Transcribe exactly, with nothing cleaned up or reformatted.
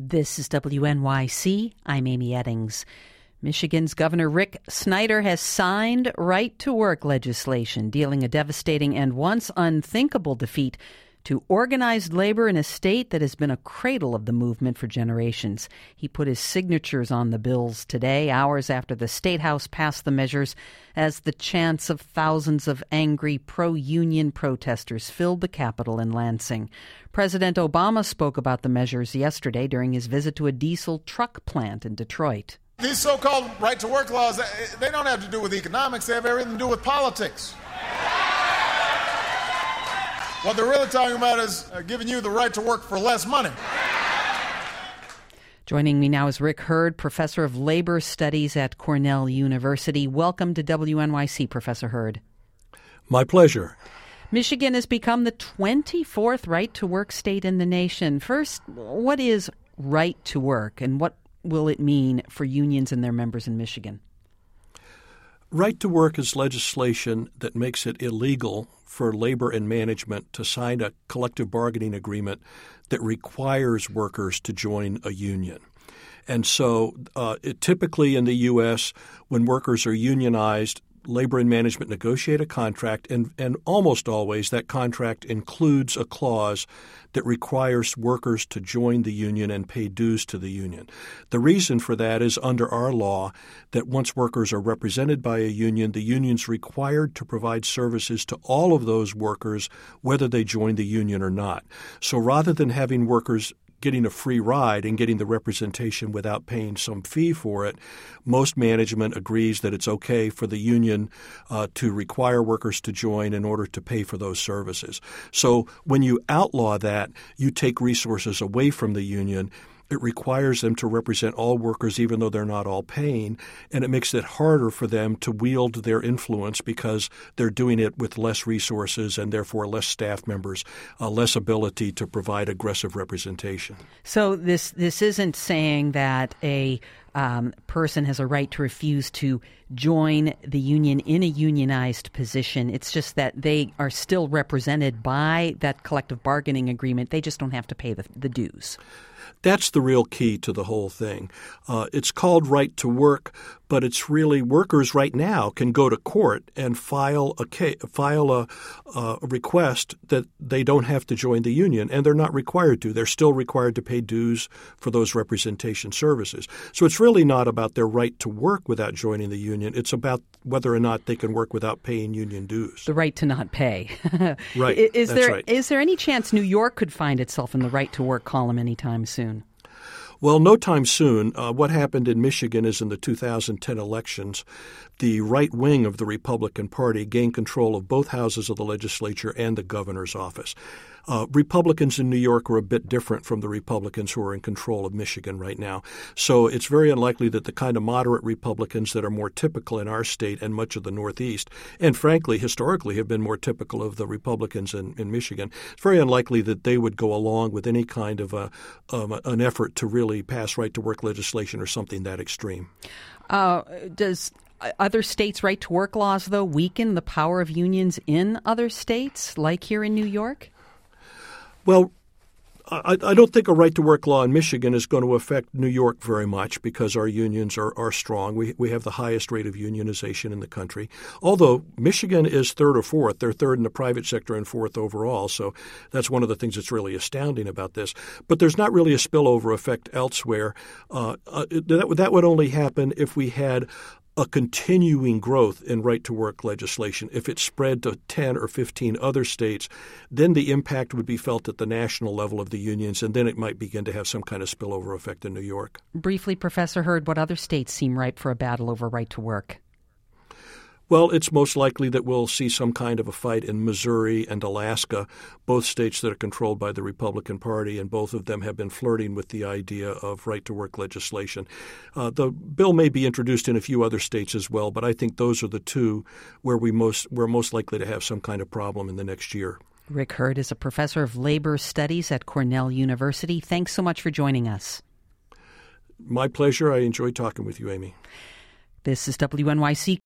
This is W N Y C. I'm Amy Eddings. Michigan's Governor Rick Snyder has signed right-to-work legislation dealing a devastating and once unthinkable defeat to organized labor in a state that has been a cradle of the movement for generations. He put his signatures on the bills today, hours after the State House passed the measures, as the chants of thousands of angry pro-union protesters filled the Capitol in Lansing. President Obama spoke about the measures yesterday during his visit to a diesel truck plant in Detroit. These so-called right-to-work laws, they don't have to do with economics. They have everything to do with politics. What they're really talking about is uh, giving you the right to work for less money. Joining me now is Rick Hurd, professor of labor studies at Cornell University. Welcome to W N Y C, Professor Hurd. My pleasure. Michigan has become the twenty-fourth right-to-work state in the nation. First, what is right to work, and what will it mean for unions and their members in Michigan? Right to work is legislation that makes it illegal for labor and management to sign a collective bargaining agreement that requires workers to join a union. And so uh, it, typically in the U S, when workers are unionized, labor and management negotiate a contract, and, and almost always that contract includes a clause that requires workers to join the union and pay dues to the union. The reason for that is under our law that once workers are represented by a union, the union's required to provide services to all of those workers, whether they join the union or not. So rather than having workers getting a free ride and getting the representation without paying some fee for it, most management agrees that it's okay for the union uh, to require workers to join in order to pay for those services. So when you outlaw that, you take resources away from the union. It requires them to represent all workers even though they're not all paying, and it makes it harder for them to wield their influence because they're doing it with less resources and therefore less staff members, uh, less ability to provide aggressive representation. So this this isn't saying that a um, person has a right to refuse to join the union in a unionized position. It's just that they are still represented by that collective bargaining agreement. They just don't have to pay the, the dues. That's the real key to the whole thing. Uh, it's called right to work, but it's really workers right now can go to court and file a ca- file a, uh, a request that they don't have to join the union, and they're not required to. They're still required to pay dues for those representation services. So it's really not about their right to work without joining the union. It's about whether or not they can work without paying union dues. The right to not pay. Right. Is That's there right. is there any chance New York could find itself in the right to work column anytime soon? Well, no time soon. Uh, what happened in Michigan is in the two thousand ten elections, the right wing of the Republican Party gained control of both houses of the legislature and the governor's office. Uh, Republicans in New York are a bit different from the Republicans who are in control of Michigan right now. So it's very unlikely that the kind of moderate Republicans that are more typical in our state and much of the Northeast, and frankly, historically have been more typical of the Republicans in, in Michigan, it's very unlikely that they would go along with any kind of a, um, an effort to really pass right-to-work legislation or something that extreme. Uh, does other states' right-to-work laws, though, weaken the power of unions in other states, like here in New York? Well, I, I don't think a right-to-work law in Michigan is going to affect New York very much because our unions are, are strong. We we have the highest rate of unionization in the country. Although Michigan is third or fourth. They're third in the private sector and fourth overall. So that's one of the things that's really astounding about this. But there's not really a spillover effect elsewhere. Uh, uh, that, that would only happen if we had a continuing growth in right-to-work legislation. If it spread to ten or fifteen other states, then the impact would be felt at the national level of the unions, and then it might begin to have some kind of spillover effect in New York. Briefly, Professor Hurd, what other states seem ripe for a battle over right-to-work? Well, it's most likely that we'll see some kind of a fight in Missouri and Alaska, both states that are controlled by the Republican Party, and both of them have been flirting with the idea of right-to-work legislation. Uh, the bill may be introduced in a few other states as well, but I think those are the two where we most, we're most likely to have some kind of problem in the next year. Rick Hurd is a professor of labor studies at Cornell University. Thanks so much for joining us. My pleasure. I enjoyed talking with you, Amy. This is W N Y C.